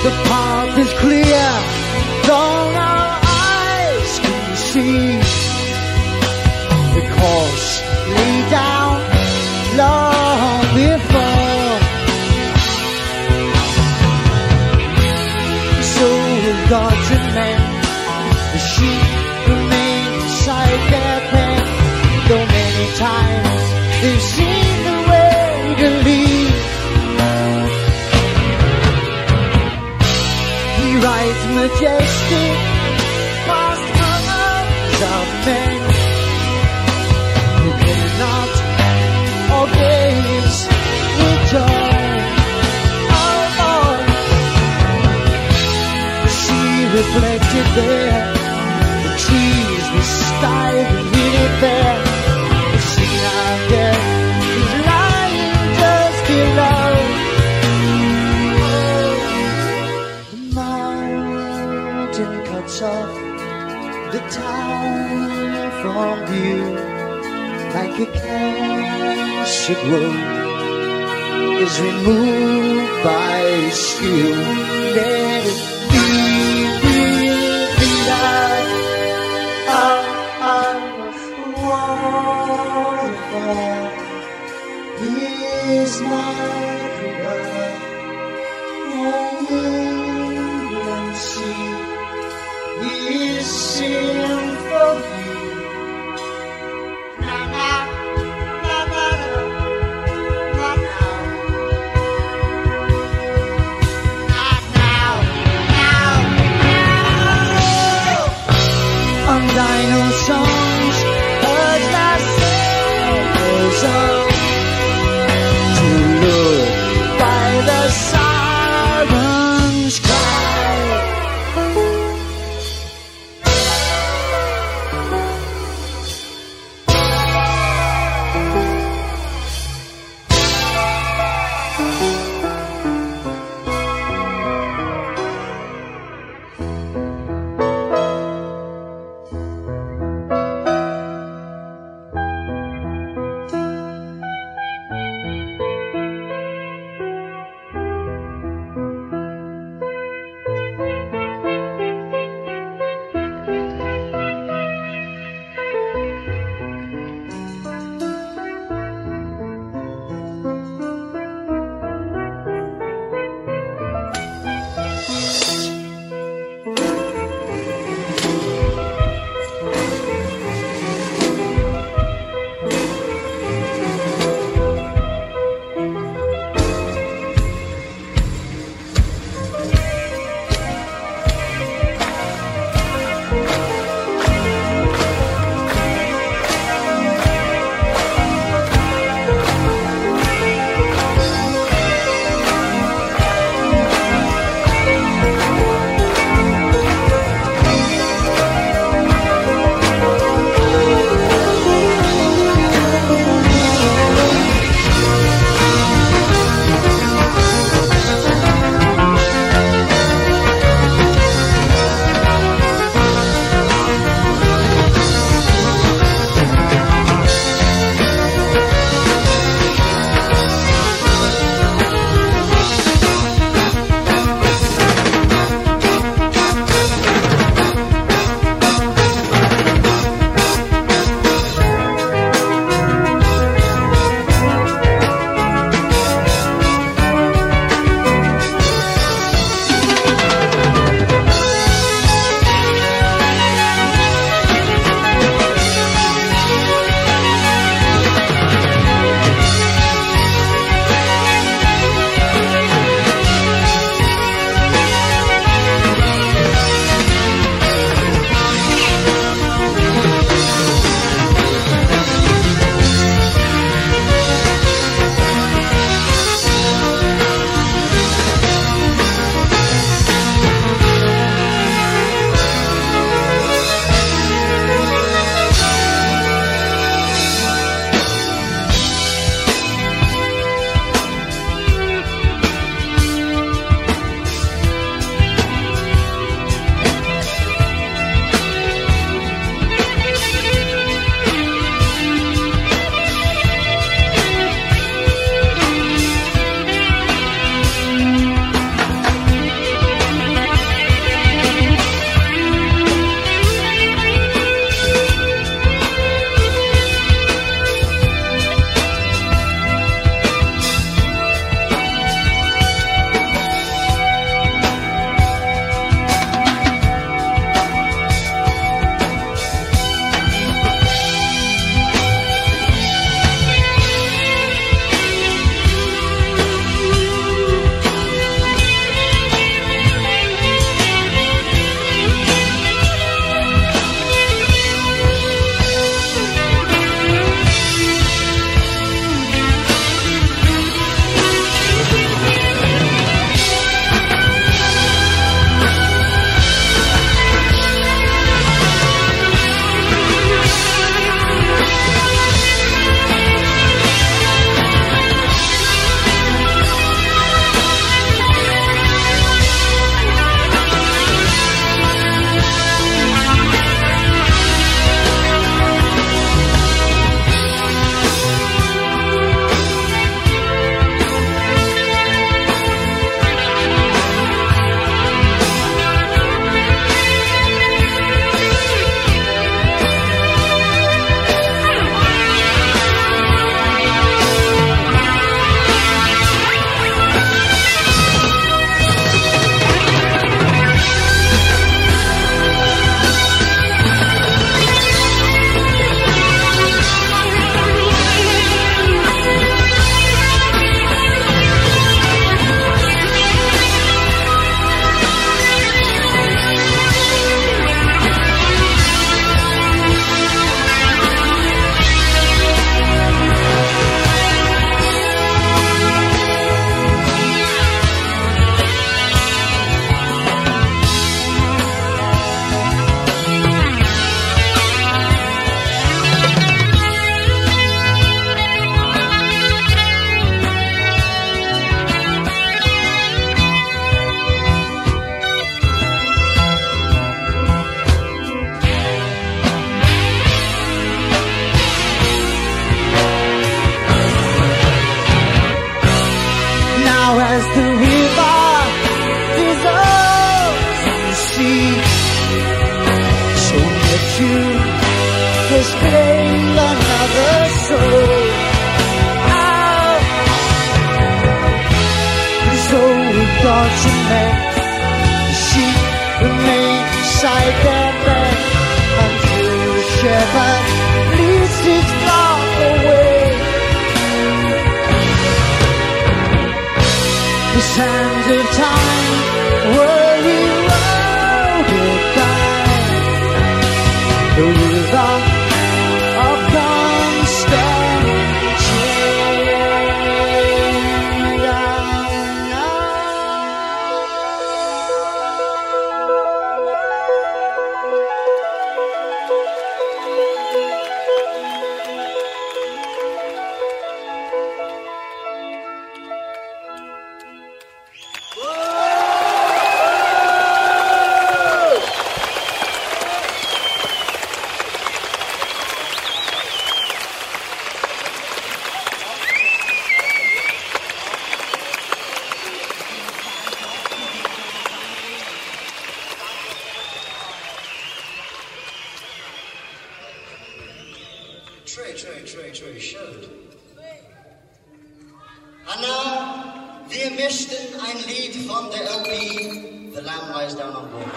The path is clear, long our eyes can see. The course laid down long before. So will gods and men, the sheep remain beside their pen. Though many times they've seen the way to lead. He rides majestic past hundreds of men who cannot or gaze with joy. Oh Lord, the sea reflected there, the trees, the sky, the really fair. The scene out there is lying just below. The mountain cuts off the town from view, like a classic road is removed by skill. Let it be, that waterfall is my river, wind and sea is symphony. Dino songs, urge thy sailors on to look by the siren's cry. men. The sheep remain beside their bed until the shepherd leads his flock away. The sands of time were eroded by the river of constant change. True, schön. Anna, wir möchten ein Lied von der LP The Lamb Lies Down on Broadway.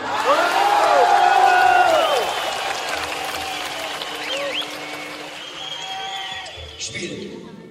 Spielen.